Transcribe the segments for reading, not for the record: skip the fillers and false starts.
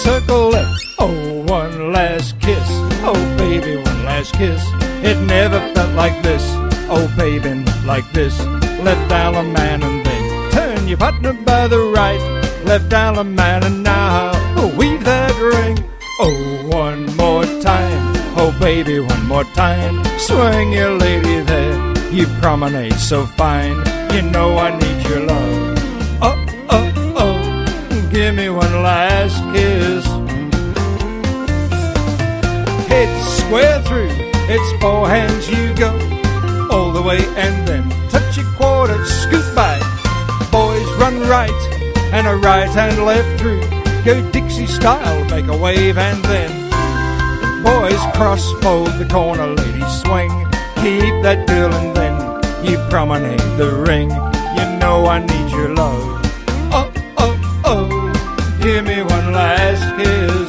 circle left. Oh, one last kiss. Oh, baby, one last kiss. It never felt like this. Oh, baby, not like this. Left Allemande and then turn your partner by the right. Left Allemande and now weave that ring. Oh, one more time. Oh, baby, one more time. Swing your lady there. You promenade so fine. You know I need your love. Oh, oh, oh. Give me one last kiss. Head square through. It's four hands you go. All the way and then touch your quarter, scoot back. Boys run right and a right and left through. Go Dixie style, make a wave and then boys cross, fold the corner, ladies swing. Keep that girl and then you promenade the ring. You know I need your love. Oh, oh, oh, give me one last kiss.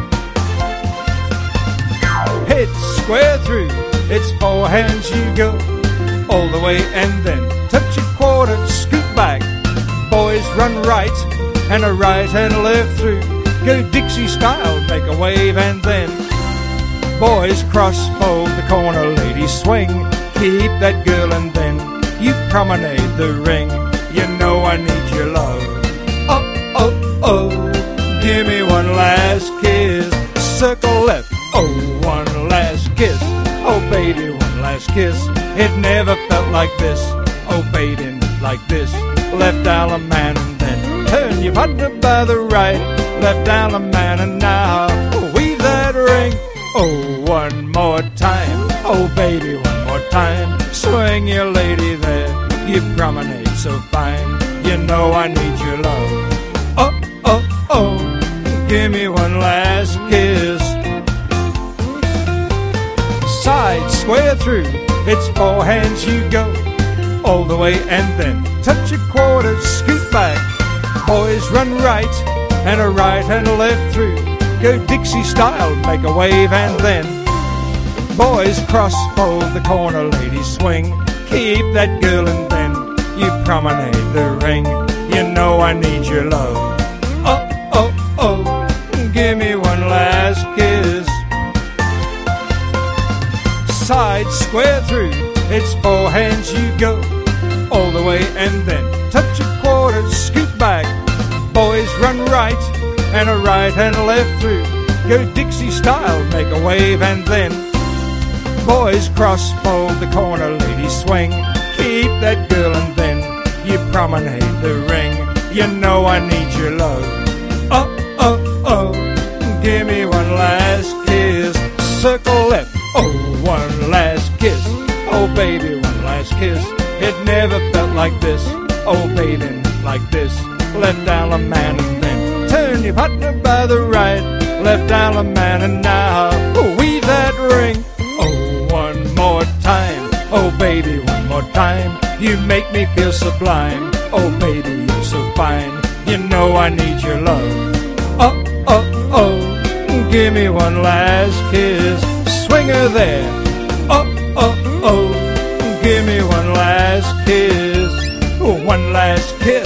Head square through, it's four hands you go. All the way and then touch your quarter, scoot back. Boys run right and a right and left through. Go Dixie style, make a wave and then boys cross, fold the corner, ladies swing. Keep that girl and then you promenade the ring. You know I need your love. Oh, oh, oh, give me one last kiss. Circle left, oh, one last kiss. Oh, baby, one last kiss. It never felt like this. Oh, baby, not like this. Left Allemande and then turn your partner by the right. Left Allemande and now weave that ring. Oh, one more time. Oh, baby, one more time. Swing your lady there. You promenade so fine. You know I need your love. Oh, oh, oh, give me one last kiss. Side square through, it's four hands you go. All the way and then touch your quarter, scoot back. Boys run right and a right and a left through. Go Dixie style, make a wave and then boys cross, fold the corner, ladies swing. Keep that girl and then you promenade the ring. You know I need your love. Oh, oh, oh, give me one last kiss. Side square through, it's four hands you go. All the way and then touch your quarter, scoot back. Boys run right and a right and a left through. Go Dixie style, make a wave and then boys cross, fold the corner, ladies swing. Keep that girl and then you promenade the ring. You know I need your love. Oh, oh, oh, give me one last kiss. Circle left, oh, one last kiss. Oh, baby, one last kiss. It never felt like this. Oh, baby, not like this. Left Allemande and then turn your partner by the right. Left Allemande and now weave that ring. Oh, one more time. Oh, baby, one more time. You make me feel sublime. Oh, baby, you're so fine. You know I need your love. Oh, oh, oh, give me one last kiss. Swing her there. Oh, oh, oh, give me one last kiss. One last kiss.